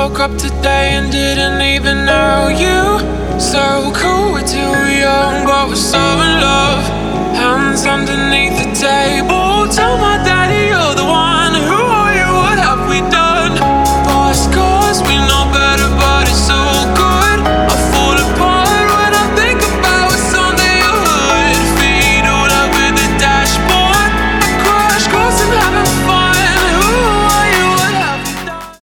woke up today and didn't even know you. So cool, we're too young, but we're so in love. Hands underneath